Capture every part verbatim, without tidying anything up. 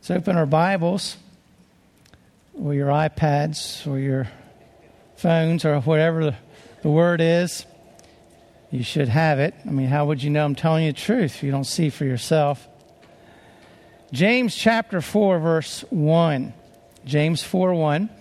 Let's open our Bibles or your iPads or your phones or whatever the, the word is. You should have it. I mean, how would you know I'm telling you the truth if you don't see for yourself? James chapter four, verse one. James four one.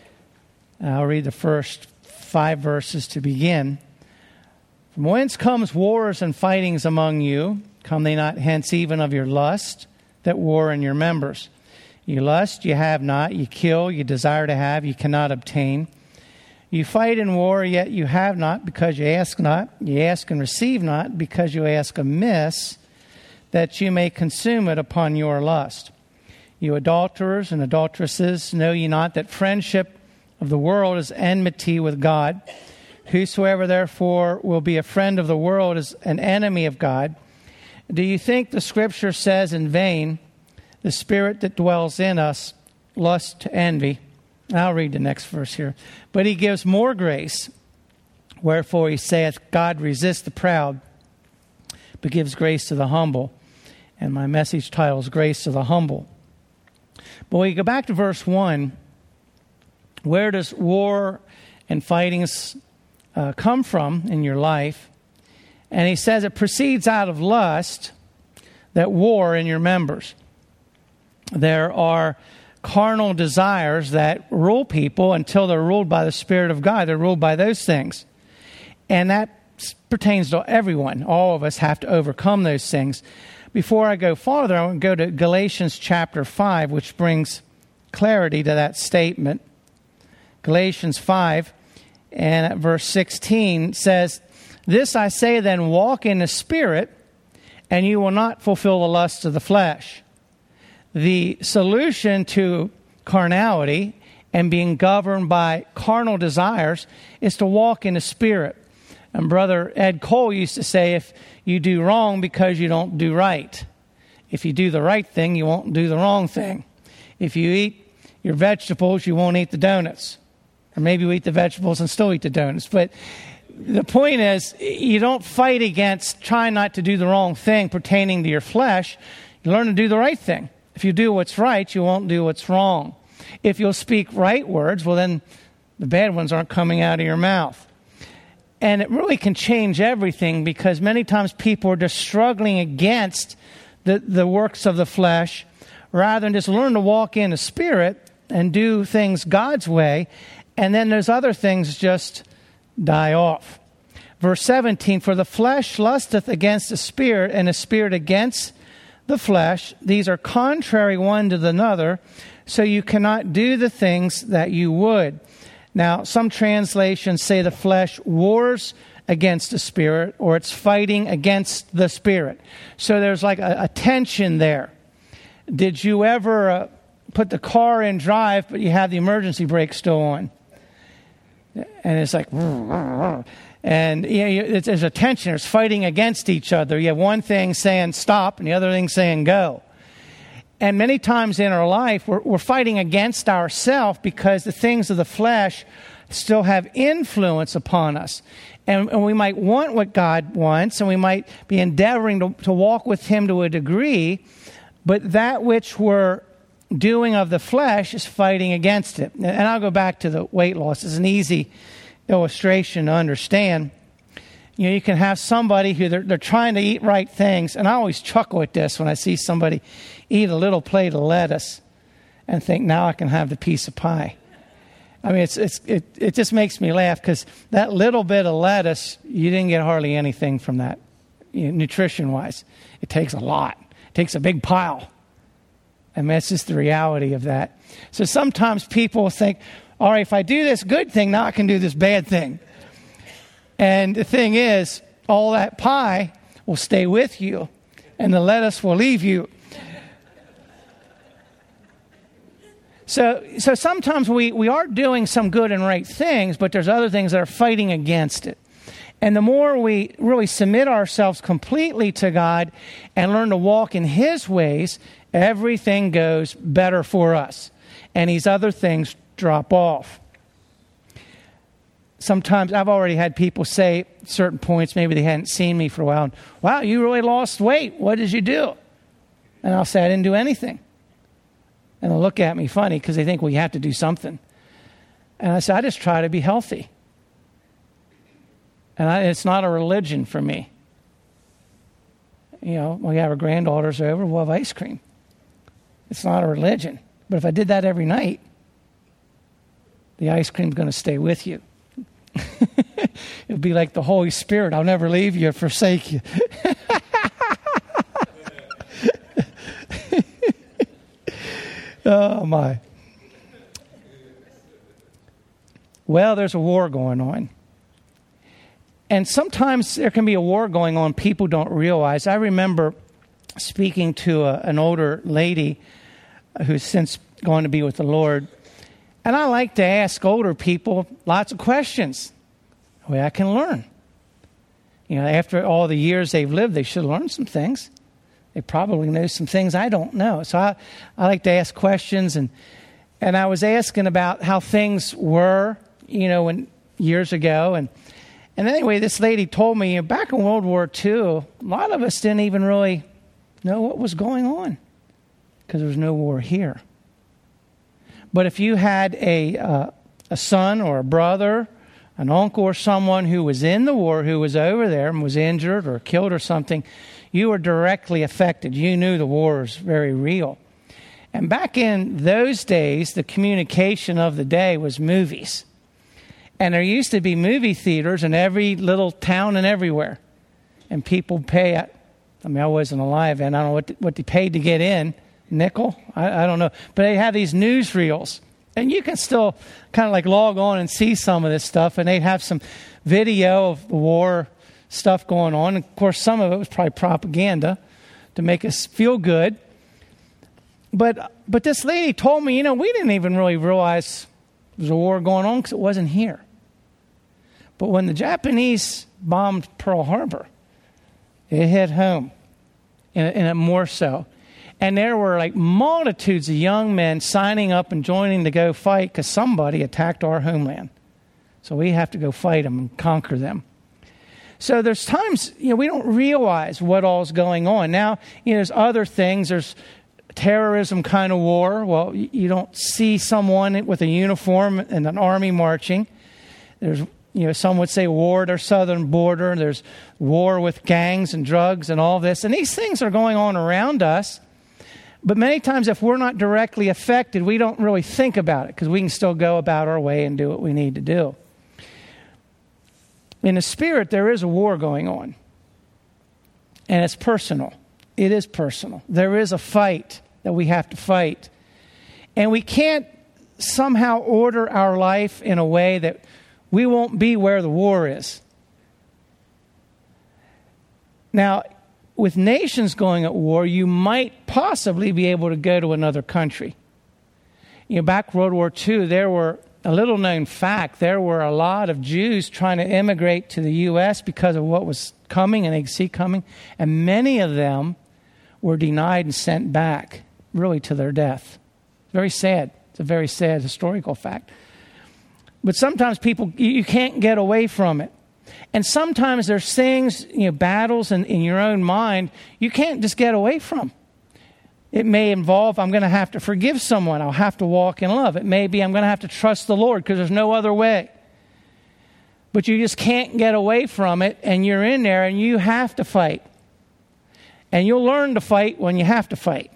I'll read the first five verses to begin. From whence comes wars and fightings among you? Come they not hence even of your lust that war in your members? You lust, you have not. You kill, you desire to have, you cannot obtain. You fight in war, yet you have not, because you ask not. You ask and receive not, because you ask amiss, that you may consume it upon your lust. You adulterers and adulteresses, know ye not that friendship of the world is enmity with God? Whosoever therefore will be a friend of the world is an enemy of God. Do you think the Scripture says in vain, the Spirit that dwells in us lusts to envy? I'll read the next verse here. But he gives more grace. Wherefore he saith, God resists the proud, but gives grace to the humble. And my message title is Grace to the Humble. But when you go back to verse one, where does war and fightings uh, come from in your life? And he says it proceeds out of lust that war in your members. There are carnal desires that rule people until they're ruled by the Spirit of God. They're ruled by those things. And that pertains to everyone. All of us have to overcome those things. Before I go farther, I want to go to Galatians chapter five, which brings clarity to that statement. Galatians five, and at verse sixteen says, This I say then, walk in the Spirit, and you will not fulfill the lusts of the flesh. The solution to carnality and being governed by carnal desires is to walk in the Spirit. And Brother Ed Cole used to say, if you do wrong because you don't do right. If you do the right thing, you won't do the wrong thing. If you eat your vegetables, you won't eat the donuts. Or maybe you eat the vegetables and still eat the donuts. But the point is, you don't fight against trying not to do the wrong thing pertaining to your flesh. You learn to do the right thing. If you do what's right, you won't do what's wrong. If you'll speak right words, well, then the bad ones aren't coming out of your mouth. And it really can change everything, because many times people are just struggling against the, the works of the flesh rather than just learn to walk in the Spirit and do things God's way. And then those other things just die off. Verse seventeen, For the flesh lusteth against the Spirit, and the Spirit against the flesh. These are contrary one to another, so you cannot do the things that you would. Now, some translations say the flesh wars against the Spirit, or it's fighting against the Spirit. So there's like a, a tension there. Did you ever uh, put the car in drive, but you have the emergency brake still on? And it's like, and you know, it's, there's a tension. It's fighting against each other. You have one thing saying stop and the other thing saying go. And many times in our life, we're, we're fighting against ourselves because the things of the flesh still have influence upon us. And, and we might want what God wants, and we might be endeavoring to, to walk with Him to a degree, but that which we're doing of the flesh is fighting against it. And I'll go back to the weight loss. It's an easy illustration to understand. You know, you can have somebody who they're, they're trying to eat right things, and I always chuckle at this when I see somebody eat a little plate of lettuce and think, now I can have the piece of pie. I mean, it's it's it, it just makes me laugh, because that little bit of lettuce, you didn't get hardly anything from that, you know, nutrition-wise. It takes a lot. It takes a big pile. I mean, that's just the reality of that. So sometimes people think, all right, if I do this good thing, now I can do this bad thing. And the thing is, all that pie will stay with you, and the lettuce will leave you. So so sometimes we, we are doing some good and right things, but there's other things that are fighting against it. And the more we really submit ourselves completely to God and learn to walk in His ways, everything goes better for us. And these other things drop off. Sometimes I've already had people say at certain points, maybe they hadn't seen me for a while, wow, you really lost weight. What did you do? And I'll say, I didn't do anything. And they'll look at me funny because they think we have to do something. And I said, I just try to be healthy. And I, it's not a religion for me. You know, when we have our granddaughters over, we'll have ice cream. It's not a religion. But if I did that every night, the ice cream's going to stay with you. It'll be like the Holy Spirit. I'll never leave you or forsake you. Oh, my. Well, there's a war going on. And sometimes there can be a war going on people don't realize. I remember speaking to a, an older lady who's since gone to be with the Lord. And I like to ask older people lots of questions. The way I can learn. You know, after all the years they've lived, they should learn some things. They probably know some things I don't know. So I, I like to ask questions. And and I was asking about how things were, you know, when years ago. And, and anyway, this lady told me back in World War Two, a lot of us didn't even really know what was going on because there was no war here. But if you had a uh, a son or a brother, an uncle or someone who was in the war, who was over there and was injured or killed or something, you were directly affected. You knew the war was very real. And back in those days, the communication of the day was movies. And there used to be movie theaters in every little town and everywhere. And people pay, I mean, I wasn't alive then. I don't know what, what they paid to get in. Nickel? I, I don't know. But they have these newsreels. And you can still kind of like log on and see some of this stuff. And they'd have some video of the war stuff going on. And of course, some of it was probably propaganda to make us feel good. But but this lady told me, you know, we didn't even really realize there was a war going on because it wasn't here. But when the Japanese bombed Pearl Harbor, it hit home, and, and more so. And there were like multitudes of young men signing up and joining to go fight because somebody attacked our homeland. So we have to go fight them and conquer them. So there's times, you know, we don't realize what all's going on. Now, you know, there's other things. There's terrorism kind of war. Well, you don't see someone with a uniform and an army marching. There's, you know, some would say war at our southern border. There's war with gangs and drugs and all this. And these things are going on around us. But many times if we're not directly affected, we don't really think about it because we can still go about our way and do what we need to do. In the spirit, there is a war going on. And it's personal. It is personal. There is a fight that we have to fight. And we can't somehow order our life in a way that we won't be where the war is. Now, with nations going at war, you might possibly be able to go to another country. You know, back World War Two, there were, a little known fact, there were a lot of Jews trying to immigrate to the U S because of what was coming and they could see coming. And many of them were denied and sent back, really to their death. Very sad. It's a very sad historical fact. But sometimes people, you can't get away from it. And sometimes there's things, you know, battles in, in your own mind, you can't just get away from. It may involve, I'm going to have to forgive someone. I'll have to walk in love. It may be, I'm going to have to trust the Lord because there's no other way. But you just can't get away from it, and you're in there, and you have to fight. And you'll learn to fight when you have to fight.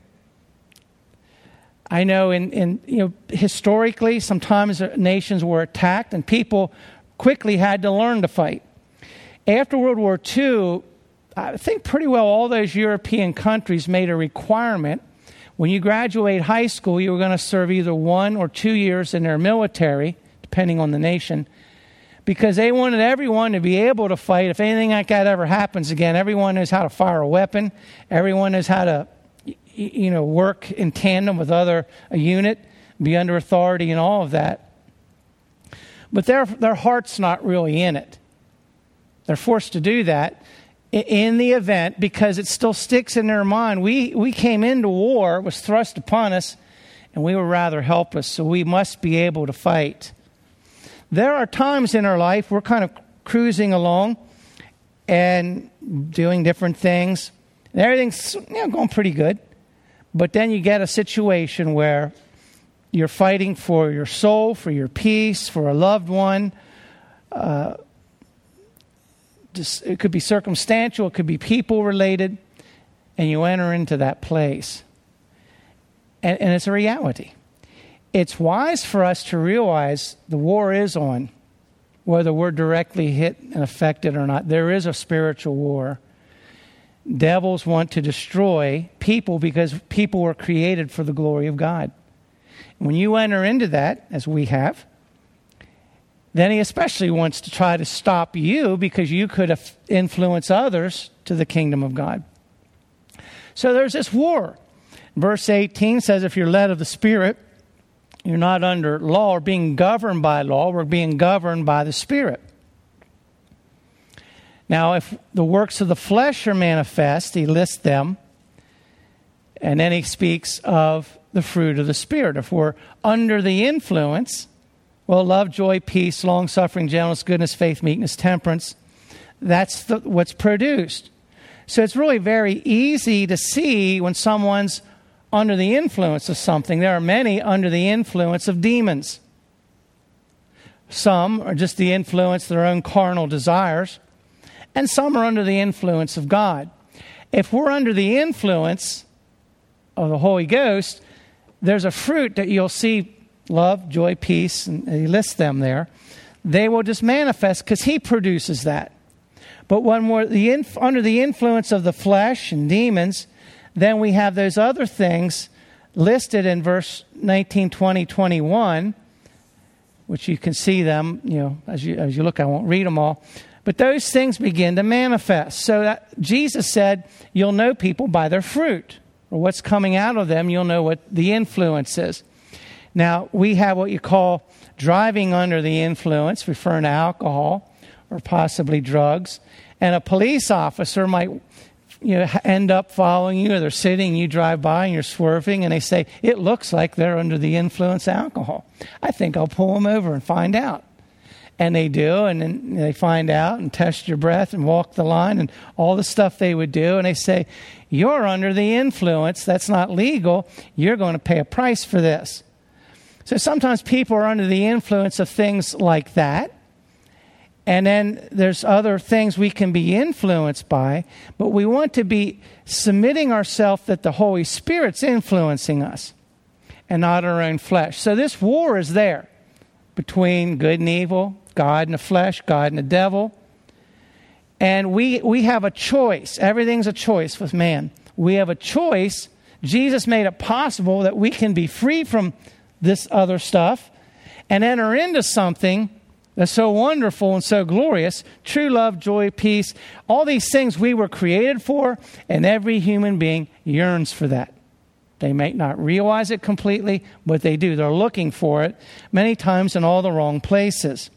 I know in, in you know historically, sometimes nations were attacked, and people quickly had to learn to fight. After World War Two, I think pretty well all those European countries made a requirement. When you graduate high school, you were going to serve either one or two years in their military, depending on the nation, because they wanted everyone to be able to fight. If anything like that ever happens again, everyone knows how to fire a weapon. Everyone knows how to, you know, work in tandem with other a unit, be under authority and all of that. But their their heart's not really in it. They're forced to do that in the event because it still sticks in their mind. We we came into war, it was thrust upon us, and we were rather helpless, so we must be able to fight. There are times in our life we're kind of cruising along and doing different things, and everything's, you know, going pretty good. But then you get a situation where you're fighting for your soul, for your peace, for a loved one. Uh, just, it could be circumstantial, it could be people related, and you enter into that place. And, and it's a reality. It's wise for us to realize the war is on, whether we're directly hit and affected or not. There is a spiritual war. Devils want to destroy people because people were created for the glory of God. When you enter into that, as we have, then he especially wants to try to stop you because you could influence others to the kingdom of God. So there's this war. Verse eighteen says, if you're led of the Spirit, you're not under law or being governed by law. We're being governed by the Spirit. Now, if the works of the flesh are manifest, he lists them. And then he speaks of the fruit of the Spirit. If we're under the influence, well, love, joy, peace, long-suffering, gentleness, goodness, faith, meekness, temperance, that's the, what's produced. So it's really very easy to see when someone's under the influence of something. There are many under the influence of demons. Some are just the influence of their own carnal desires, and some are under the influence of God. If we're under the influence of the Holy Ghost, there's a fruit that you'll see, love, joy, peace, and he lists them there. They will just manifest because he produces that. But when we're the inf- under the influence of the flesh and demons, then we have those other things listed in verse nineteen, twenty, twenty-one, which you can see them, you know, as you as you look. I won't read them all. But those things begin to manifest. So that Jesus said, you'll know people by their fruit, or what's coming out of them. You'll know what the influence is. Now, we have what you call driving under the influence, referring to alcohol or possibly drugs. And a police officer might, you know, end up following you, or they're sitting, you drive by and you're swerving, and they say, it looks like they're under the influence of alcohol. I think I'll pull them over and find out. And they do, and then they find out and test your breath and walk the line and all the stuff they would do. And they say, you're under the influence. That's not legal. You're going to pay a price for this. So sometimes people are under the influence of things like that. And then there's other things we can be influenced by. But we want to be submitting ourselves that the Holy Spirit's influencing us and not our own flesh. So this war is there between good and evil, God and the flesh, God and the devil. And we we have a choice. Everything's a choice with man. We have a choice. Jesus made it possible that we can be free from this other stuff and enter into something that's so wonderful and so glorious. True love, joy, peace, all these things we were created for, and every human being yearns for that. They may not realize it completely, but they do. They're looking for it many times in all the wrong places.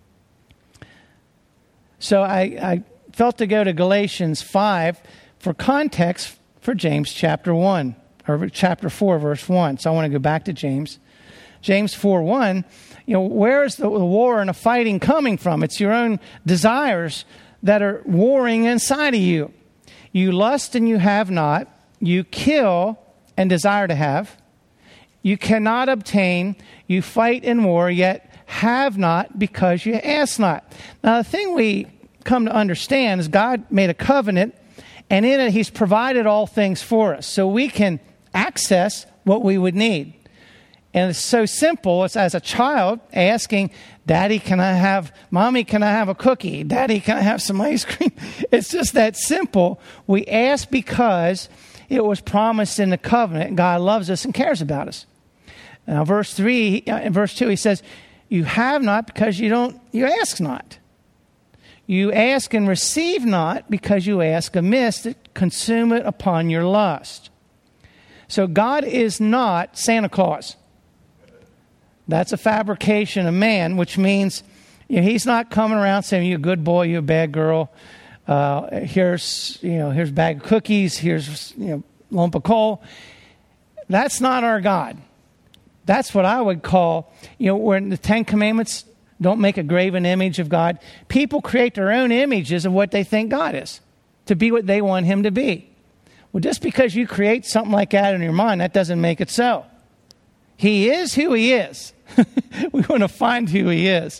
So I, I felt to go to Galatians five for context for James chapter one, or chapter four, verse one. So I want to go back to James. James four one, you know, where is the, the war and the fighting coming from? It's your own desires that are warring inside of you. You lust and you have not. You kill and desire to have. You cannot obtain. You fight in war, yet have not because you ask not. Now, the thing we come to understand is God made a covenant, and in it he's provided all things for us. So we can access what we would need. And it's so simple. It's as a child asking, Daddy, can I have, Mommy, can I have a cookie? Daddy, can I have some ice cream? It's just that simple. We ask because it was promised in the covenant. God loves us and cares about us. Now, verse three, in verse two, he says, you have not because you don't, you ask not. You ask and receive not because you ask amiss to consume it upon your lust. So God is not Santa Claus. That's a fabrication of man, which means, you know, he's not coming around saying, you're a good boy, you're a bad girl. Uh, here's, you know, here's a bag of cookies. Here's, you know, lump of coal. That's not our God. That's what I would call, you know, where in the Ten Commandments, don't make a graven image of God. People create their own images of what they think God is, to be what they want him to be. Well, just because you create something like that in your mind, that doesn't make it so. He is who he is. We want to find who he is.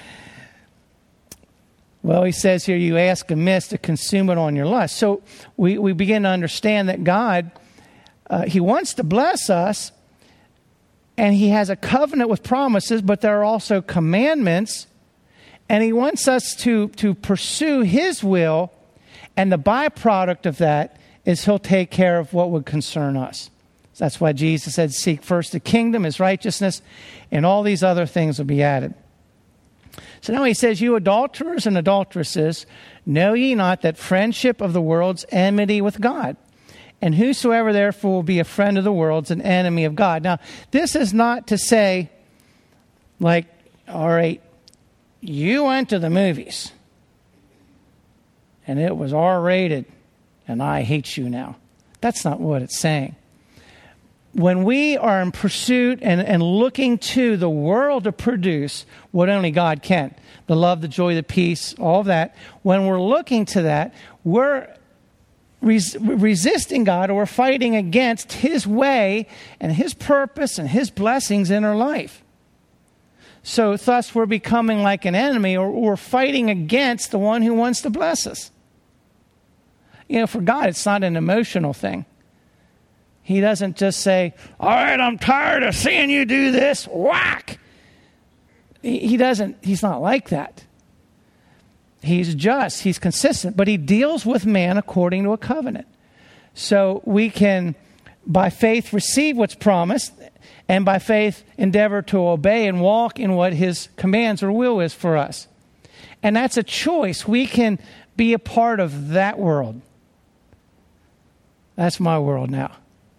Well, he says here, you ask amiss to consume it on your lust. So we, we begin to understand that God, uh, he wants to bless us, and he has a covenant with promises, but there are also commandments, and he wants us to, to pursue his will, and the byproduct of that is he'll take care of what would concern us. So that's why Jesus said, seek first the kingdom, his righteousness, and all these other things will be added. So now he says, you adulterers and adulteresses, know ye not that friendship of the world's enmity with God? And whosoever therefore will be a friend of the world's an enemy of God. Now, this is not to say, like, all right, you went to the movies, and it was R-rated, and I hate you now. That's not what it's saying. When we are in pursuit and, and looking to the world to produce what only God can, the love, the joy, the peace, all of that, when we're looking to that, we're res- resisting God, or we're fighting against his way and his purpose and his blessings in our life. So thus we're becoming like an enemy, or we're fighting against the one who wants to bless us. You know, for God, it's not an emotional thing. He doesn't just say, all right, I'm tired of seeing you do this. Whack! He doesn't, he's not like that. He's just, he's consistent, but he deals with man according to a covenant. So we can, by faith, receive what's promised, and by faith endeavor to obey and walk in what his commands or will is for us. And that's a choice. We can be a part of that world. That's my world now.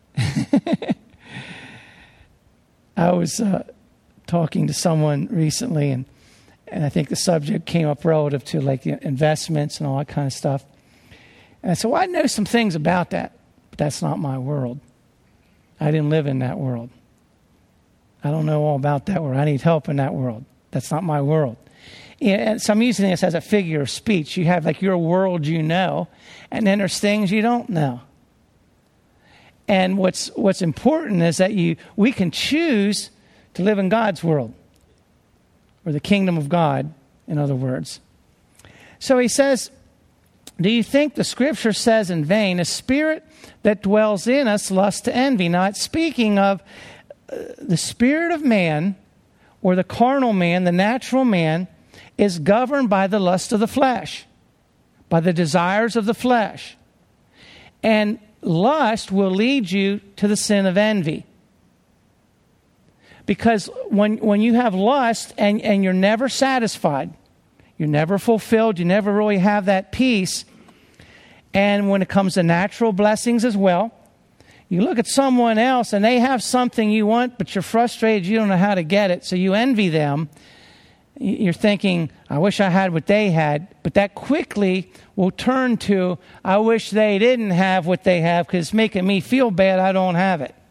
I was uh, talking to someone recently, and, and I think the subject came up relative to like investments and all that kind of stuff. And I said, well, I know some things about that, but that's not my world. I didn't live in that world. I don't know all about that world. I need help in that world. That's not my world. And so I'm using this as a figure of speech. You have like your world you know, and then there's things you don't know. And what's what's important is that you we can choose to live in God's world, or the kingdom of God, in other words. So he says, do you think the scripture says in vain, a spirit that dwells in us lusts to envy? Now it's speaking of uh, the spirit of man, or the carnal man, the natural man, is governed by the lust of the flesh, by the desires of the flesh. And lust will lead you to the sin of envy. Because when when you have lust and, and you're never satisfied, you're never fulfilled, you never really have that peace. And when it comes to natural blessings as well, you look at someone else and they have something you want, but you're frustrated, you don't know how to get it, so you envy them. You're thinking, I wish I had what they had, but that quickly will turn to, I wish they didn't have what they have because it's making me feel bad I don't have it.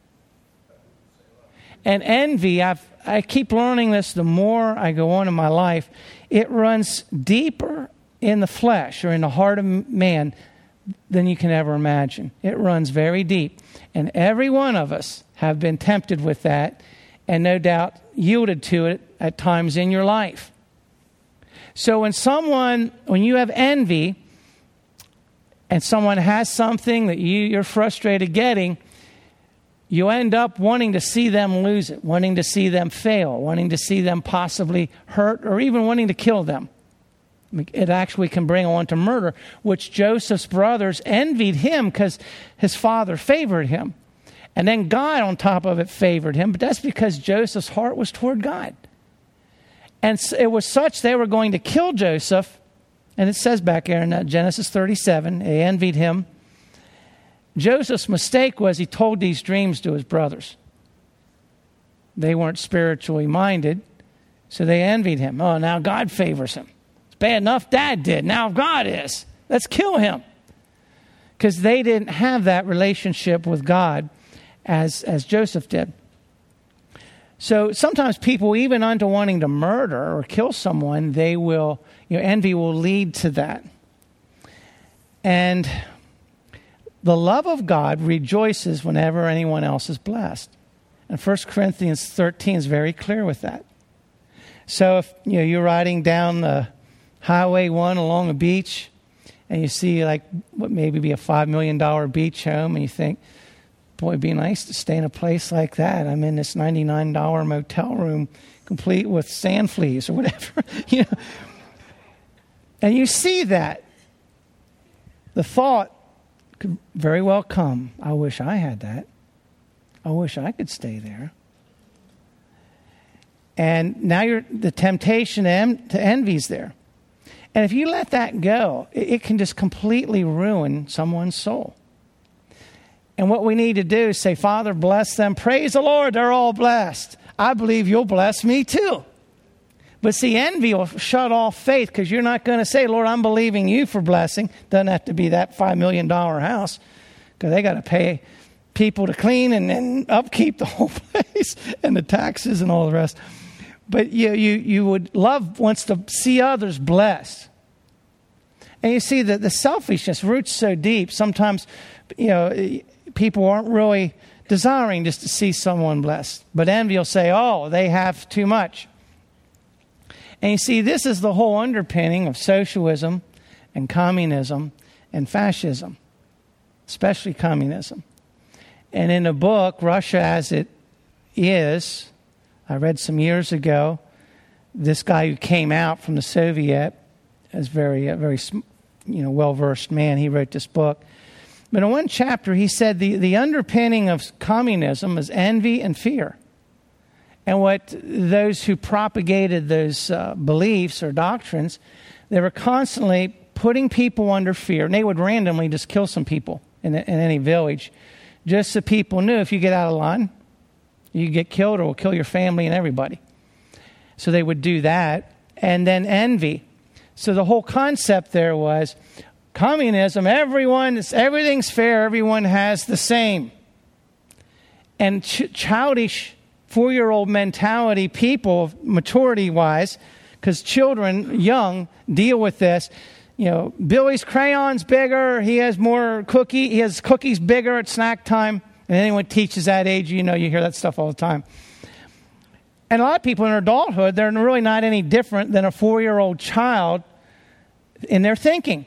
And envy, I've, I keep learning this the more I go on in my life, it runs deeper in the flesh or in the heart of man than you can ever imagine. It runs very deep. And every one of us have been tempted with that, and no doubt yielded to it at times in your life. So when someone, when you have envy, and someone has something that you, you're frustrated getting, you end up wanting to see them lose it, wanting to see them fail, wanting to see them possibly hurt, or even wanting to kill them. It actually can bring on to murder, which Joseph's brothers envied him because his father favored him. And then God on top of it favored him, but that's because Joseph's heart was toward God. And it was such they were going to kill Joseph, and it says back there in Genesis thirty-seven, they envied him. Joseph's mistake was he told these dreams to his brothers. They weren't spiritually minded, so they envied him. Oh, now God favors him. It's bad enough Dad did. Now God is. Let's kill him. Because they didn't have that relationship with God as, as Joseph did. So sometimes people, even unto wanting to murder or kill someone, they will, you know, envy will lead to that. And The love of God rejoices whenever anyone else is blessed. And First Corinthians thirteen is very clear with that. So if you know, you're riding down the Highway one along a beach and you see like what maybe be a five million dollars beach home and you think, boy, it'd be nice to stay in a place like that. I'm in this ninety-nine dollars motel room complete with sand fleas or whatever. you know, And you see that. The thought could very well come, I wish I had that. I wish I could stay there. And now you're, the temptation to, en- to envy's there. And if you let that go, it, it can just completely ruin someone's soul. And what we need to do is say, Father, bless them. Praise the Lord, they're all blessed. I believe you'll bless me too. But see, envy will shut off faith because you're not going to say, Lord, I'm believing you for blessing. Doesn't have to be that five million dollars house because they got to pay people to clean and, and upkeep the whole place and the taxes and all the rest. But you, you, you would love wants to see others blessed. And you see that the selfishness roots so deep. Sometimes, you know, people aren't really desiring just to see someone blessed. But envy will say, oh, they have too much. And you see, this is the whole underpinning of socialism and communism and fascism, especially communism. And in the book, Russia as It Is, I read some years ago, this guy who came out from the Soviet, is very, a very, you know, well-versed man. He wrote this book. But in one chapter, he said the, the underpinning of communism is envy and fear. And what those who propagated those uh, beliefs or doctrines, they were constantly putting people under fear. And they would randomly just kill some people in, in any village, just so people knew if you get out of line, you get killed or will kill your family and everybody. So they would do that. And then envy. So the whole concept there was communism, everyone, everything's fair, everyone has the same. And ch- childish four-year-old mentality people, maturity-wise, because children, young, deal with this. You know, Billy's crayon's bigger, he has more cookie, he has cookies bigger at snack time. And anyone teaches that age, you know, you hear that stuff all the time. And a lot of people in their adulthood, they're really not any different than a four-year-old child in their thinking.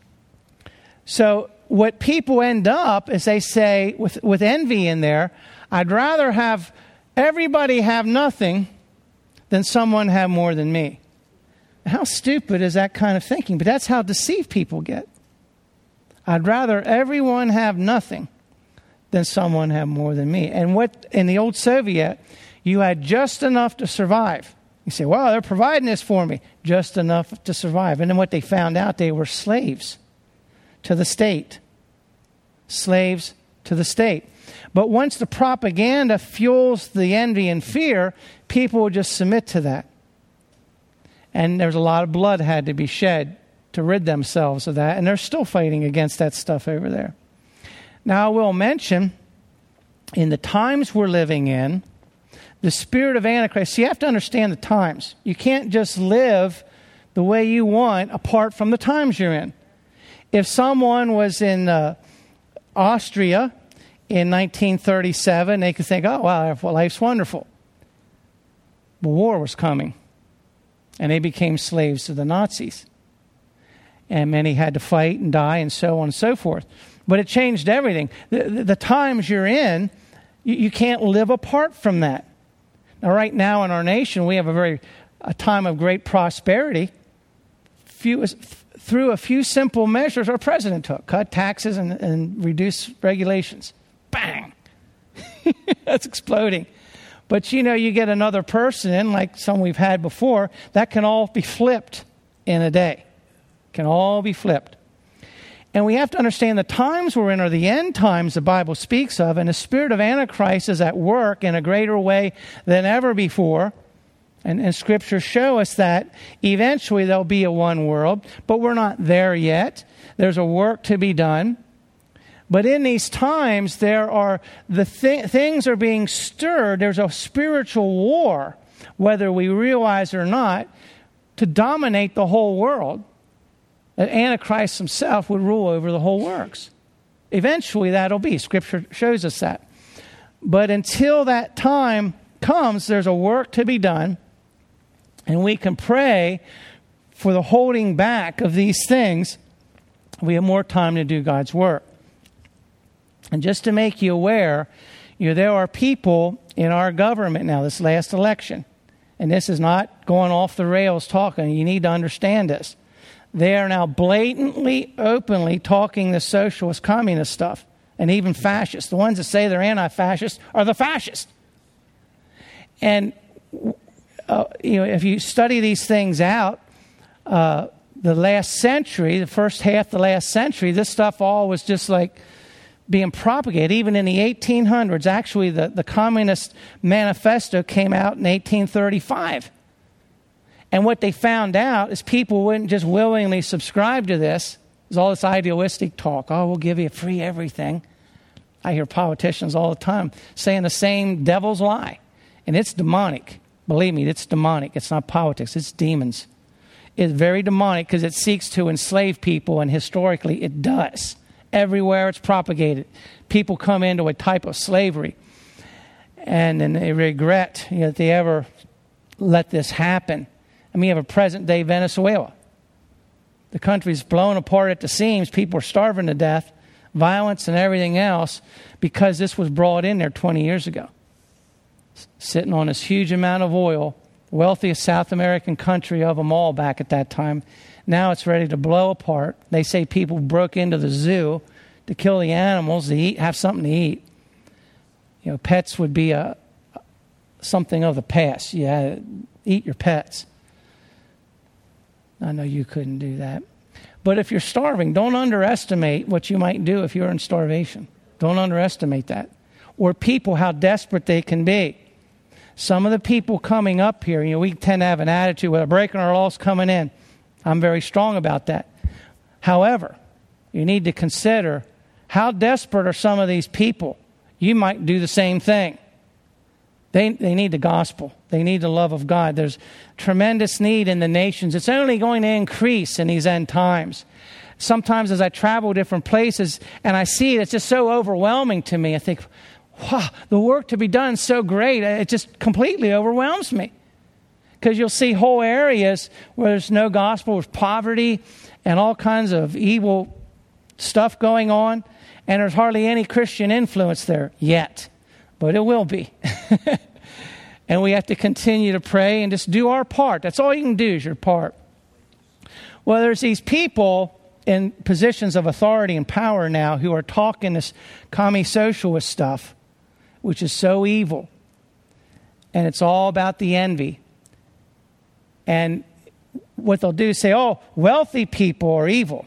So what people end up is they say, with, with envy in there, I'd rather have everybody have nothing than someone have more than me. How stupid is that kind of thinking? But that's how deceived people get. I'd rather everyone have nothing than someone have more than me. And what in the old Soviet, you had just enough to survive. You say, well, they're providing this for me. Just enough to survive. And then what they found out, they were slaves to the state. Slaves to the state. But once the propaganda fuels the envy and fear, people will just submit to that. And there's a lot of blood had to be shed to rid themselves of that. And they're still fighting against that stuff over there. Now, I will mention, in the times we're living in, the spirit of Antichrist, so you have to understand the times. You can't just live the way you want apart from the times you're in. If someone was in uh, Austria in nineteen thirty-seven, they could think, oh, wow, life's wonderful. But war was coming. And they became slaves to the Nazis. And many had to fight and die and so on and so forth. But it changed everything. The, the, the times you're in, you, you can't live apart from that. Now, right now in our nation, we have a very a time of great prosperity. Few, through a few simple measures our president took. Cut taxes and, and reduce regulations. Bang! That's exploding. But, you know, you get another person in, like some we've had before, that can all be flipped in a day. Can all be flipped. And we have to understand the times we're in are the end times the Bible speaks of, and the spirit of Antichrist is at work in a greater way than ever before. And, and Scriptures show us that eventually there'll be a one world, but we're not there yet. There's a work to be done. But in these times, there are the th- things are being stirred. There's a spiritual war, whether we realize it or not, to dominate the whole world. That Antichrist himself would rule over the whole works. eventually that'll be. Scripture shows us that. But until that time comes, there's a work to be done. And we can pray for the holding back of these things. We have more time to do God's work. And just to make you aware, you know, there are people in our government now, this last election, and this is not going off the rails talking. You need to understand this. They are now blatantly, openly talking the socialist, communist stuff, and even fascists. The ones that say they're anti-fascist are the fascists. And uh, you know, if you study these things out, uh, the last century, the first half of the last century, this stuff all was just like being propagated. Even in the eighteen hundreds, actually the, the Communist Manifesto came out in eighteen thirty-five. And what they found out is people wouldn't just willingly subscribe to this. There's all this idealistic talk. Oh, we'll give you free everything. I hear politicians all the time saying the same devil's lie. And it's demonic. Believe me, it's demonic. It's not politics. It's demons. It's very demonic because it seeks to enslave people, and historically it does. Everywhere it's propagated, people come into a type of slavery, and then they regret, you know, that they ever let this happen. I mean, you have a present-day Venezuela. The country's blown apart at the seams. People are starving to death, violence and everything else, because this was brought in there twenty years ago. Sitting on this huge amount of oil, wealthiest South American country of them all back at that time. Now it's ready to blow apart. They say people broke into the zoo to kill the animals, to eat, have something to eat. You know, pets would be a something of the past. Yeah, eat your pets. I know you couldn't do that. But if you're starving, don't underestimate what you might do if you're in starvation. Don't underestimate that. Or people, how desperate they can be. Some of the people coming up here, you know, we tend to have an attitude, well, breaking our laws coming in. I'm very strong about that. However, you need to consider how desperate are some of these people. You might do the same thing. They they need the gospel. They need the love of God. There's tremendous need in the nations. It's only going to increase in these end times. Sometimes as I travel different places and I see it, it's just so overwhelming to me. I think, wow, the work to be done is so great. It just completely overwhelms me. Because you'll see whole areas where there's no gospel, there's poverty and all kinds of evil stuff going on. And there's hardly any Christian influence there yet. But it will be. And we have to continue to pray and just do our part. That's all you can do is your part. Well, there's these people in positions of authority and power now who are talking this commie socialist stuff, which is so evil. And it's all about the envy. And what they'll do is say, oh, wealthy people are evil.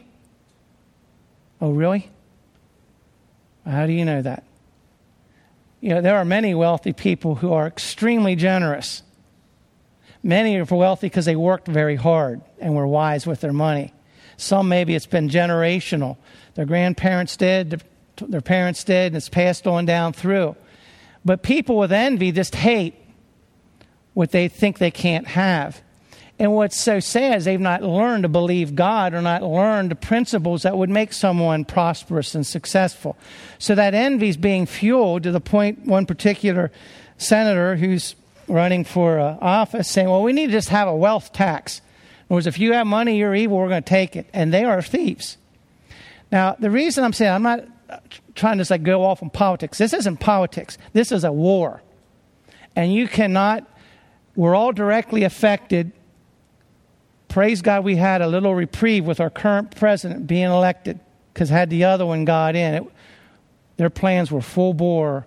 Oh, really? How do you know that? You know, there are many wealthy people who are extremely generous. Many are wealthy because they worked very hard and were wise with their money. Some, maybe it's been generational. Their grandparents did, their parents did, and it's passed on down through. But people with envy just hate what they think they can't have. And what's so sad is they've not learned to believe God or not learned the principles that would make someone prosperous and successful. So that envy is being fueled to the point one particular senator who's running for uh, office saying, well, we need to just have a wealth tax. In other words, if you have money, you're evil, we're going to take it. And they are thieves. Now, the reason I'm saying, I'm not trying to just like go off on politics. This isn't politics. This is a war. And you cannot, we're all directly affected. Praise God we had a little reprieve with our current president being elected, because had the other one got in, it, their plans were full bore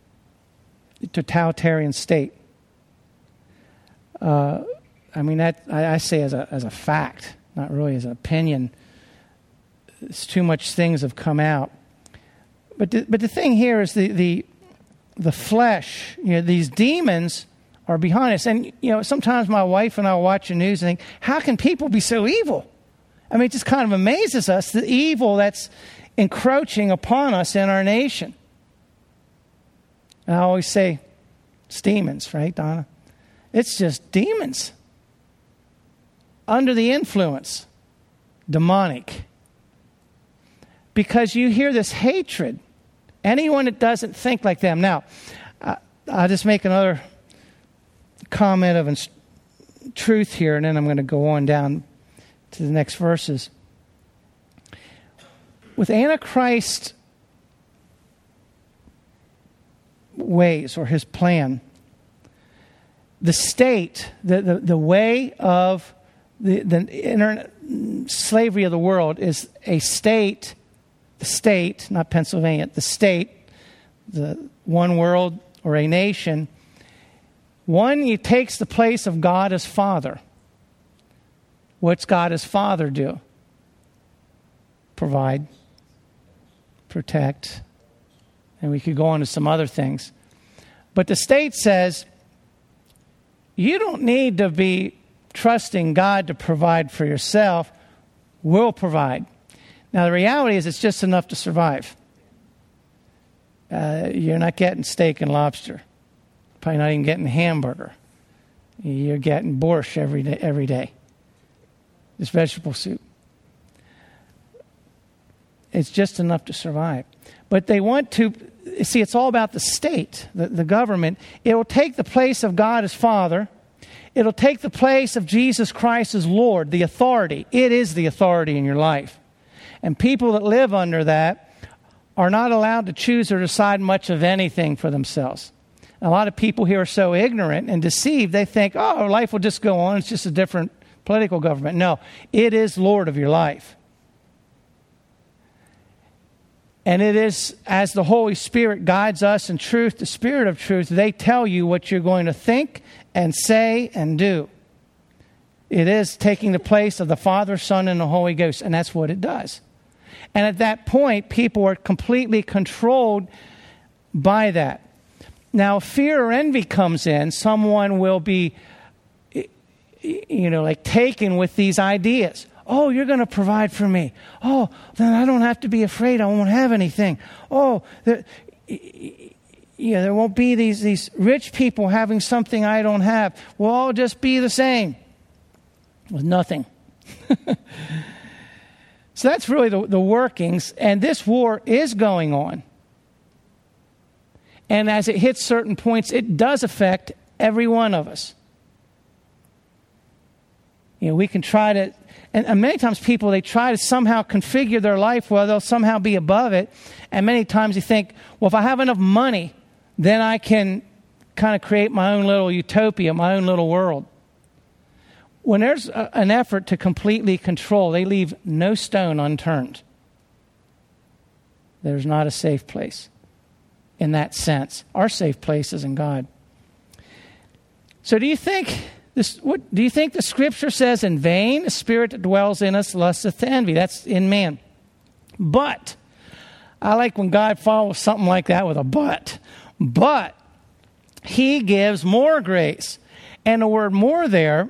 totalitarian state. Uh, I mean, that I, I say as a as a fact, not really as an opinion. It's too much things have come out. But the, but the thing here is the, the, the flesh, you know, these demons are behind us. And, you know, sometimes my wife and I watch the news and think, how can people be so evil? I mean, it just kind of amazes us, the evil that's encroaching upon us in our nation. And I always say, it's demons, right, Donna? It's just demons. Under the influence. Demonic. because you hear this hatred. Anyone that doesn't think like them. Now, uh, I'll just make another comment of ins- truth here, and then I'm going to go on down to the next verses. With Antichrist ways or his plan, the state, the, the, the way of the, the inner slavery of the world is a state, the state, not Pennsylvania, the state, the one world or a nation. One, he takes the place of God as Father. What's God as Father do? Provide, protect, and we could go on to some other things. But the state says, you don't need to be trusting God to provide for yourself. We'll provide. Now, the reality is it's just enough to survive. Uh, you're not getting steak and lobster. Probably not even getting hamburger. You're getting borscht every day. Every day. It's vegetable soup. It's just enough to survive. But they want to, see, it's all about the state, the, the government. It will take the place of God as Father. It'll take the place of Jesus Christ as Lord, the authority. It is the authority in your life. And people that live under that are not allowed to choose or decide much of anything for themselves. A lot of people here are so ignorant and deceived, they think, oh, life will just go on. It's just a different political government. No, it is Lord of your life. And it is, as the Holy Spirit guides us in truth, the Spirit of truth, they tell you what you're going to think and say and do. It is taking the place of the Father, Son, and the Holy Ghost, and that's what it does. And at that point, people are completely controlled by that. Now, if fear or envy comes in, someone will be, you know, like taken with these ideas. Oh, you're going to provide for me. Oh, then I don't have to be afraid. I won't have anything. Oh, there, yeah, there won't be these, these rich people having something I don't have. We'll all just be the same with nothing. So that's really the, the workings. And this war is going on. And as it hits certain points, it does affect every one of us. You know, we can try to, and, and many times people, they try to somehow configure their life where they'll somehow be above it. And many times you think, well, if I have enough money, then I can kind of create my own little utopia, my own little world. When there's a, an effort to completely control, they leave no stone unturned. There's not a safe place in that sense. Our safe place is in God. So do you think this? What do you think the Scripture says? In vain, the Spirit that dwells in us lusteth to envy. That's in man. But I like when God follows something like that with a but. But He gives more grace, and the word "more" there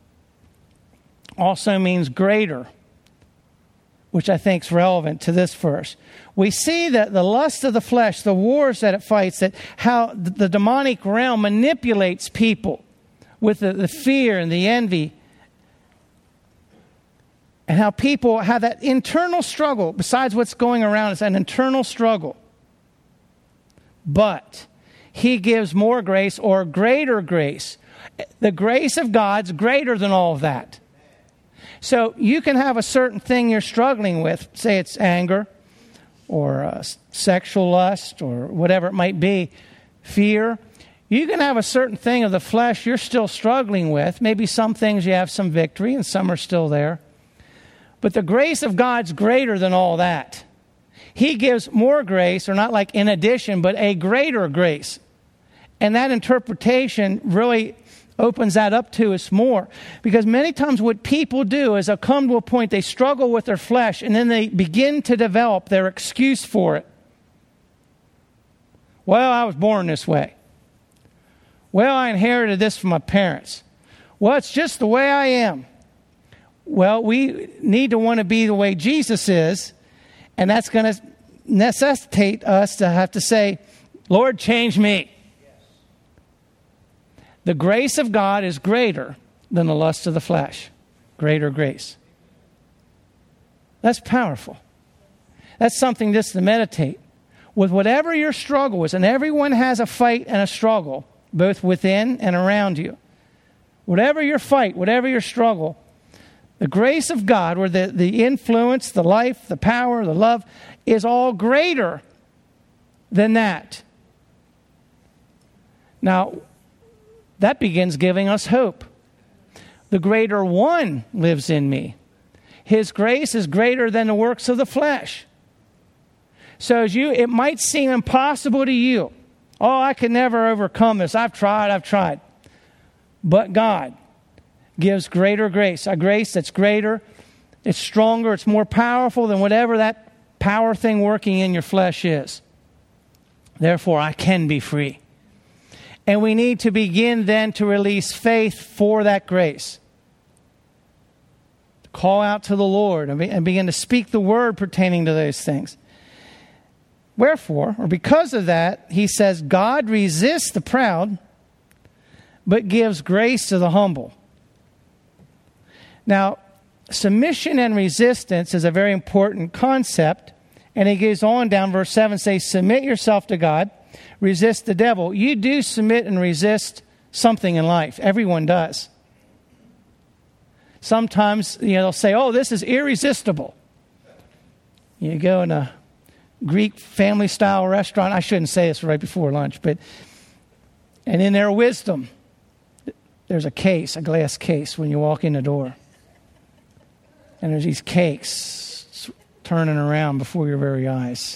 also means greater, which I think is relevant to this verse. We see that the lust of the flesh, the wars that it fights, that how the demonic realm manipulates people with the, the fear and the envy, and how people have that internal struggle, besides what's going around, it's an internal struggle. But He gives more grace, or greater grace. The grace of God's greater than all of that. So you can have a certain thing you're struggling with, say it's anger, or uh, sexual lust, or whatever it might be, fear. You can have a certain thing of the flesh you're still struggling with. Maybe some things you have some victory and some are still there. But the grace of God's greater than all that. He gives more grace, or not like in addition, but a greater grace. And that interpretation really opens that up to us more. Because many times what people do is they'll come to a point, they struggle with their flesh, and then they begin to develop their excuse for it. Well, I was born this way. Well, I inherited this from my parents. Well, it's just the way I am. Well, we need to want to be the way Jesus is, and that's going to necessitate us to have to say, Lord, change me. The grace of God is greater than the lust of the flesh. Greater grace. That's powerful. That's something just to meditate. With whatever your struggle is, and everyone has a fight and a struggle, both within and around you. Whatever your fight, whatever your struggle, the grace of God, or the, the influence, the life, the power, the love, is all greater than that. Now, that begins giving us hope. The greater one lives in me. His grace is greater than the works of the flesh. So as you, it might seem impossible to you. Oh, I can never overcome this. I've tried, I've tried. But God gives greater grace, a grace that's greater, it's stronger, it's more powerful than whatever that power thing working in your flesh is. Therefore, I can be free. And we need to begin then to release faith for that grace. To call out to the Lord and, be, and begin to speak the word pertaining to those things. Wherefore, or because of that, he says, God resists the proud, but gives grace to the humble. Now, submission and resistance is a very important concept. And he goes on down verse seven, says, submit yourself to God, resist the devil. You do submit and resist something in life. Everyone does. Sometimes, you know, they'll say, oh, this is irresistible. You go in a Greek family-style restaurant. I shouldn't say this right before lunch, but, and in their wisdom, there's a case, a glass case when you walk in the door. And there's these cakes turning around before your very eyes.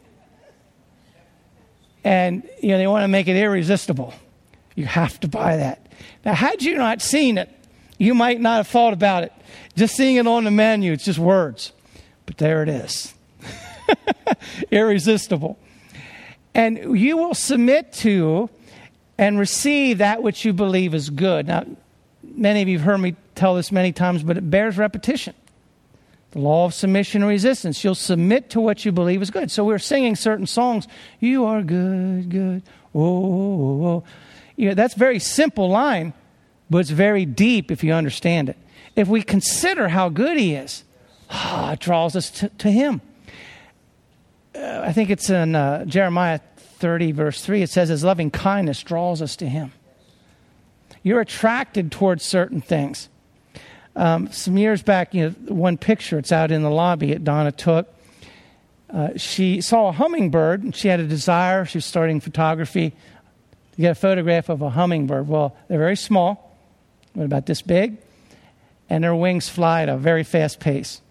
And, you know, they want to make it irresistible. You have to buy that. Now, had you not seen it, you might not have thought about it. Just seeing it on the menu, it's just words. But there it is. Irresistible. And you will submit to and receive that which you believe is good. Now, many of you have heard me tell this many times, but it bears repetition. The law of submission and resistance. You'll submit to what you believe is good. So we're singing certain songs. You are good, good. Oh, oh, oh. You know, that's a very simple line, but it's very deep if you understand it. If we consider how good he is, ah, it draws us to, to him. Uh, I think it's in uh, Jeremiah thirty, verse three. It says, his loving kindness draws us to him. You're attracted towards certain things. Um, some years back, you know, one picture, it's out in the lobby that Donna took. Uh, she saw a hummingbird, and she had a desire. She was starting photography to get a photograph of a hummingbird. Well, they're very small, but about this big, and their wings fly at a very fast pace.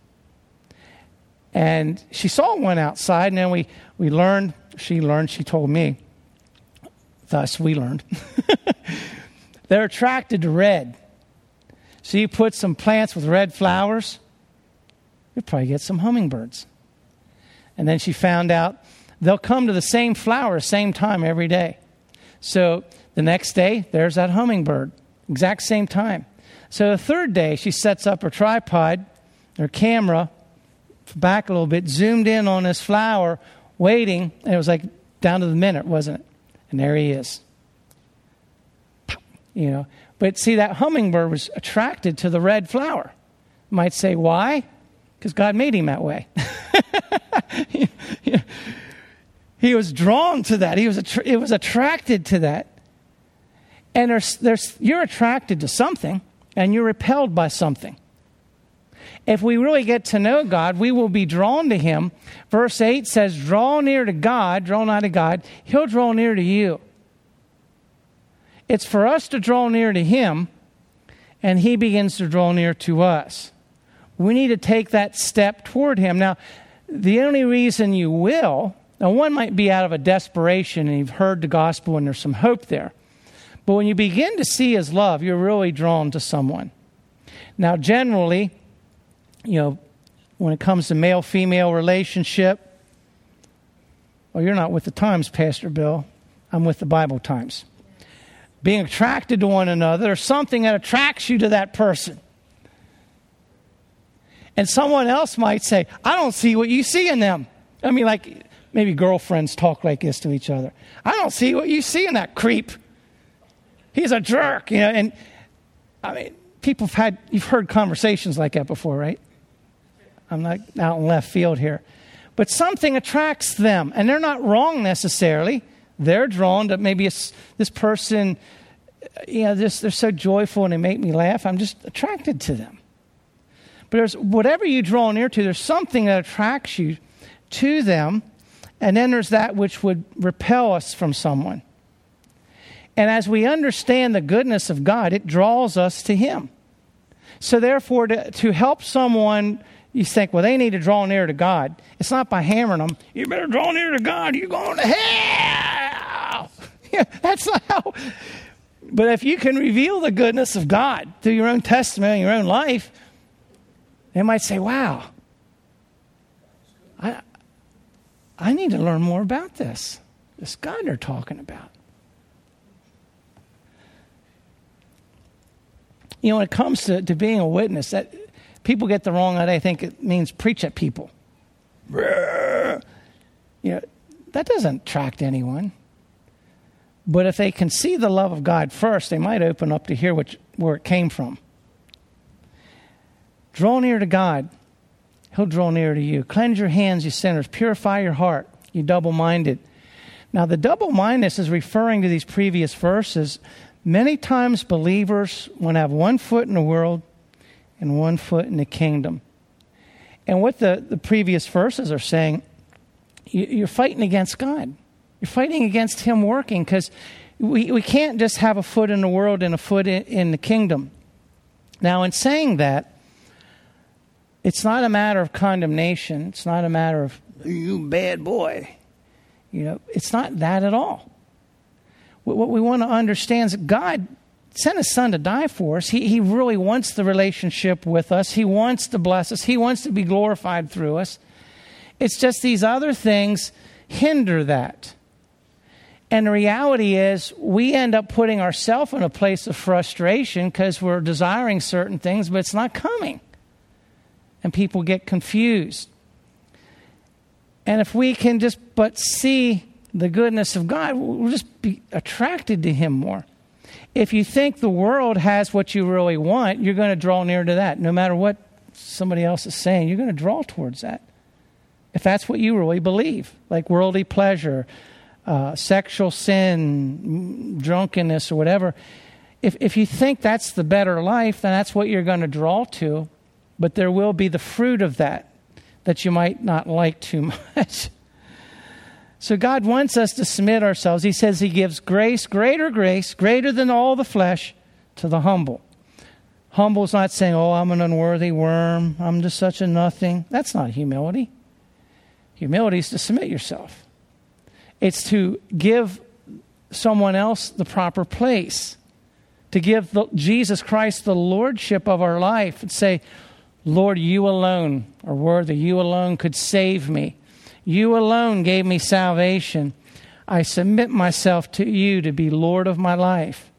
And she saw one outside, and then we, we learned, she learned, she told me, thus we learned, they're attracted to red. So you put some plants with red flowers, you'll probably get some hummingbirds. And then she found out they'll come to the same flower, same time every day. So the next day, there's that hummingbird, exact same time. So the third day, she sets up her tripod, her camera, back a little bit, zoomed in on this flower, waiting, and it was like down to the minute, wasn't it? And there he is. You know, but see, that hummingbird was attracted to the red flower. You might say, why? Because God made him that way. he, he, he was drawn to that. He was att- it was attracted to that. And there's, there's, you're attracted to something, and you're repelled by something. If we really get to know God, we will be drawn to him. Verse eight says, draw near to God, draw nigh to God, he'll draw near to you. It's for us to draw near to him, and he begins to draw near to us. We need to take that step toward him. Now, the only reason you will, now one might be out of a desperation, and you've heard the gospel and there's some hope there. But when you begin to see his love, you're really drawn to someone. Now, generally, you know, when it comes to male-female relationship, well, you're not with the times, Pastor Bill. I'm with the Bible times. Being attracted to one another, there's something that attracts you to that person. And someone else might say, I don't see what you see in them. I mean, like, maybe girlfriends talk like this to each other. I don't see what you see in that creep. He's a jerk, you know. And, I mean, people have had, you've heard conversations like that before, right? I'm not out in left field here. But something attracts them, and they're not wrong necessarily. They're drawn to maybe a, this person, you know, this, they're so joyful and they make me laugh. I'm just attracted to them. But there's whatever you draw near to, there's something that attracts you to them. And then there's that which would repel us from someone. And as we understand the goodness of God, it draws us to Him. So therefore, to, to help someone, you think, well, they need to draw near to God. It's not by hammering them. You better draw near to God. You're going to hell. Yeah, that's not how. But if you can reveal the goodness of God through your own testimony, your own life, they might say, wow, I, I need to learn more about this. This God they're talking about. You know, when it comes to, to being a witness, that people get the wrong idea. I think it means preach at people. You know, that doesn't attract anyone. But if they can see the love of God first, they might open up to hear which, where it came from. Draw near to God. He'll draw near to you. Cleanse your hands, you sinners. Purify your heart, you double-minded. Now, the double-mindedness is referring to these previous verses. Many times believers want to have one foot in the world and one foot in the kingdom. And what the, the previous verses are saying, you, you're fighting against God. You're fighting against Him working, because we, we can't just have a foot in the world and a foot in, in the kingdom. Now, in saying that, it's not a matter of condemnation. It's not a matter of, you bad boy. You know, it's not that at all. What we want to understand is that God sent His Son to die for us. He, he really wants the relationship with us. He wants to bless us. He wants to be glorified through us. It's just these other things hinder that. And the reality is we end up putting ourselves in a place of frustration because we're desiring certain things, but it's not coming. And people get confused. And if we can just but see the goodness of God, we'll just be attracted to Him more. If you think the world has what you really want, you're going to draw near to that. No matter what somebody else is saying, you're going to draw towards that. If that's what you really believe, like worldly pleasure, uh, sexual sin, drunkenness, or whatever. If, if you think that's the better life, then that's what you're going to draw to. But there will be the fruit of that that you might not like too much. So God wants us to submit ourselves. He says He gives grace, greater grace, greater than all the flesh, to the humble. Humble is not saying, oh, I'm an unworthy worm. I'm just such a nothing. That's not humility. Humility is to submit yourself. It's to give someone else the proper place. To give the, Jesus Christ the lordship of our life and say, Lord, you alone are worthy. You alone could save me. You alone gave me salvation. I submit myself to you to be Lord of my life.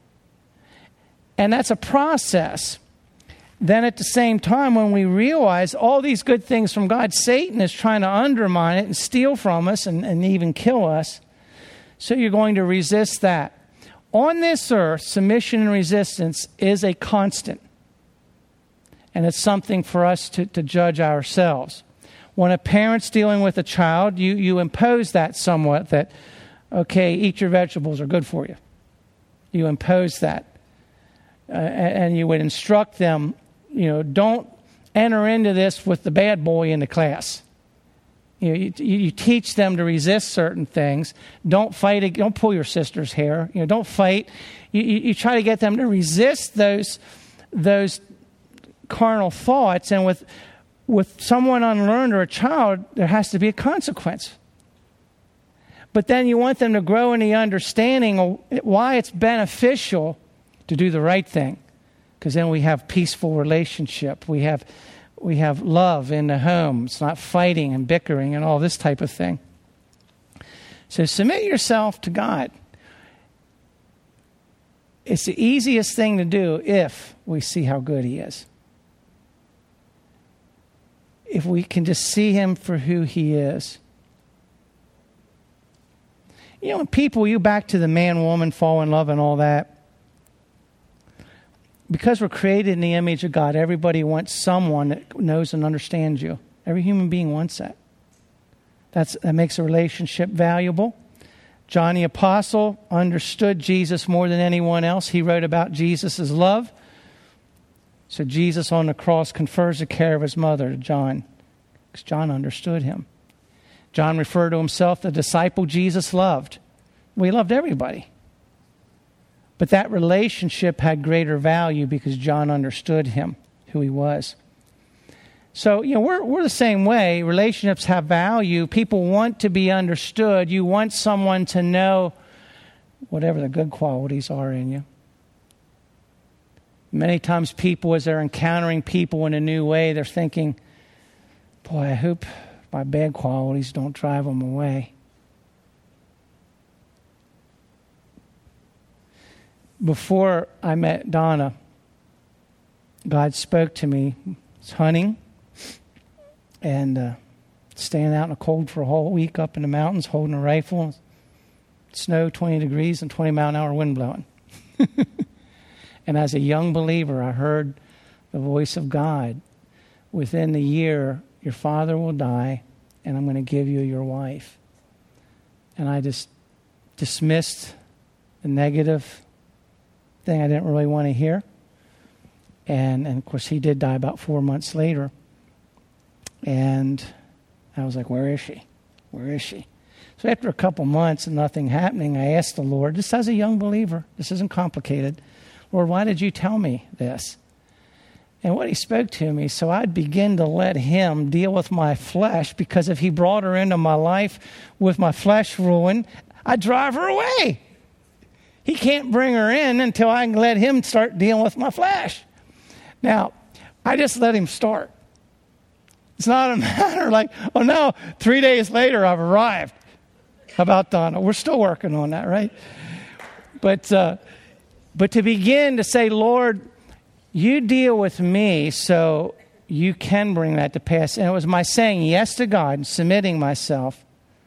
And that's a process. Then at the same time, when we realize all these good things from God, Satan is trying to undermine it and steal from us and, and even kill us. So you're going to resist that. On this earth, submission and resistance is a constant. And it's something for us to, to judge ourselves. When a parent's dealing with a child, you, you impose that somewhat, that, okay, eat your vegetables are good for you. You impose that. Uh, and, and you would instruct them, you know, don't enter into this with the bad boy in the class. You know, you, you teach them to resist certain things. Don't fight. Don't pull your sister's hair. You know, don't fight. You, you, you try to get them to resist those those carnal thoughts. And with with someone unlearned or a child, there has to be a consequence. But then you want them to grow in the understanding of why it's beneficial to do the right thing. Because then we have peaceful relationship. We have we have love in the home. It's not fighting and bickering and all this type of thing. So submit yourself to God. It's the easiest thing to do if we see how good He is. If we can just see Him for who He is. You know, when people, you back to the man, woman, fall in love and all that. Because we're created in the image of God, everybody wants someone that knows and understands you. Every human being wants that. That's, that makes a relationship valuable. John the Apostle understood Jesus more than anyone else. He wrote about Jesus' love. So Jesus on the cross confers the care of his mother to John, because John understood him. John referred to himself the disciple Jesus loved. Well, he loved everybody. But that relationship had greater value because John understood him, who he was. So, you know, we're we're the same way. Relationships have value. People want to be understood. You want someone to know whatever the good qualities are in you. Many times people, as they're encountering people in a new way, they're thinking, boy, I hope my bad qualities don't drive them away. Before I met Donna, God spoke to me. I was hunting and uh, staying out in the cold for a whole week up in the mountains, holding a rifle. Snow, twenty degrees, and twenty mile an hour wind blowing. And as a young believer, I heard the voice of God. Within the year, your father will die, and I'm going to give you your wife. And I just dismissed the negative thing I didn't really want to hear. And, and of course, he did die about four months later. And I was like, where is she? Where is she? So after a couple months and nothing happening, I asked the Lord, just as a young believer, this isn't complicated, Lord, why did you tell me this? And what he spoke to me, so I'd begin to let him deal with my flesh, because if he brought her into my life with my flesh ruined, I'd drive her away. He can't bring her in until I can let him start dealing with my flesh. Now, I just let him start. It's not a matter like, oh no, three days later I've arrived. How about Donna? We're still working on that, right? But uh, but to begin to say, Lord, you deal with me so you can bring that to pass. And it was my saying yes to God and submitting myself.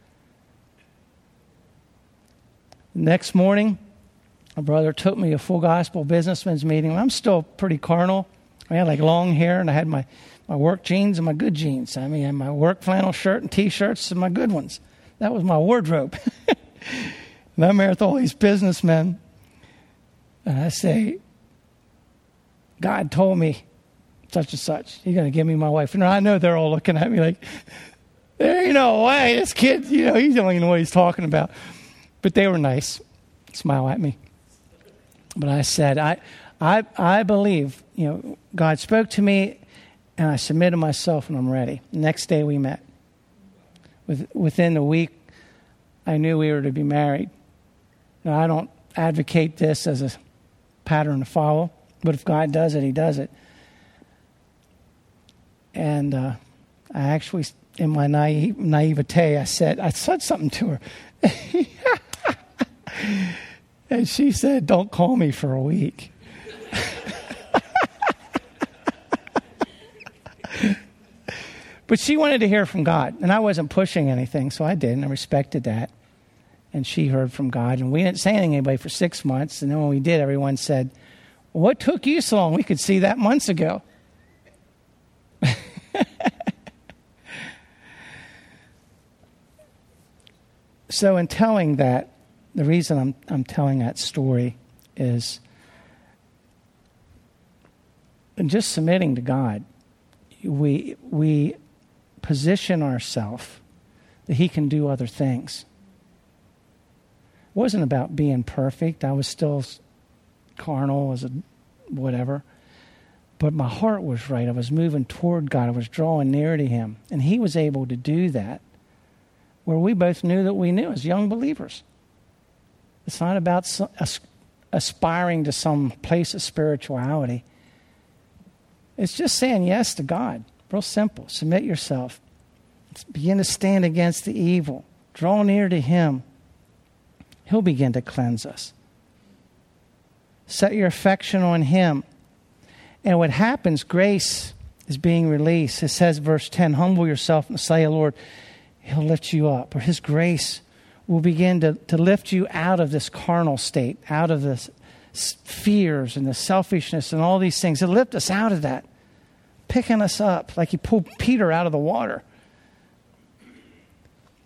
Next morning, my brother took me to a Full Gospel Businessmen's meeting. I'm still pretty carnal. I had like long hair, and I had my, my work jeans and my good jeans. I mean, I had my work flannel shirt and T-shirts and my good ones. That was my wardrobe. And I'm there with all these businessmen. And I say, God told me such and such. You're going to give me my wife. And I know they're all looking at me like, there ain't no way. This kid, you know, he don't even know what he's talking about. But they were nice. Smile at me. But I said, I, I, I believe, you know, God spoke to me, and I submitted myself, and I'm ready. Next day we met. With, within the week, I knew we were to be married. Now, I don't advocate this as a pattern to follow, but if God does it, he does it. And uh, I actually, in my naive, naivete, I said, I said something to her. And she said, don't call me for a week. But she wanted to hear from God, and I wasn't pushing anything, so I did, and I respected that. And she heard from God, and we didn't say anything to anybody for six months, and then when we did, everyone said, what took you so long? We could see that months ago. So in telling that, the reason I'm I'm telling that story is in just submitting to God, we we position ourselves that he can do other things. It wasn't about being perfect. I was still carnal as a whatever. But my heart was right. I was moving toward God. I was drawing near to him. And he was able to do that where we both knew that we knew as young believers. It's not about aspiring to some place of spirituality. It's just saying yes to God. Real simple. Submit yourself. Begin to stand against the evil. Draw near to him. He'll begin to cleanse us. Set your affection on him. And what happens, grace is being released. It says, verse ten, humble yourself and say, Lord, he'll lift you up. Or his grace will begin to, to lift you out of this carnal state, out of the fears and the selfishness and all these things. He'll lift us out of that, picking us up like he pulled Peter out of the water.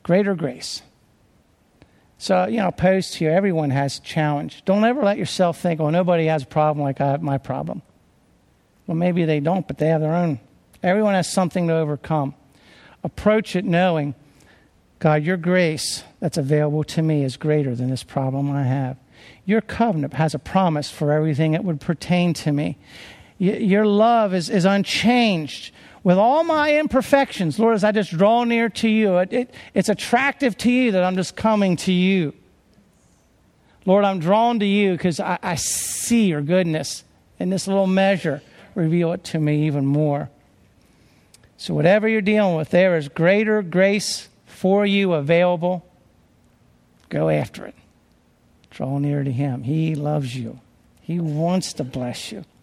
Greater grace. So, you know, opposed to you, everyone has challenge. Don't ever let yourself think, oh, nobody has a problem like I have my problem. Well, maybe they don't, but they have their own. Everyone has something to overcome. Approach it knowing, God, your grace that's available to me is greater than this problem I have. Your covenant has a promise for everything that would pertain to me. Your love is, is unchanged. With all my imperfections, Lord, as I just draw near to you, it, it, it's attractive to you that I'm just coming to you. Lord, I'm drawn to you because I, I see your goodness in this little measure. Reveal it to me even more. So whatever you're dealing with, there is greater grace for you available. Go after it. Draw near to him. He loves you. He wants to bless you.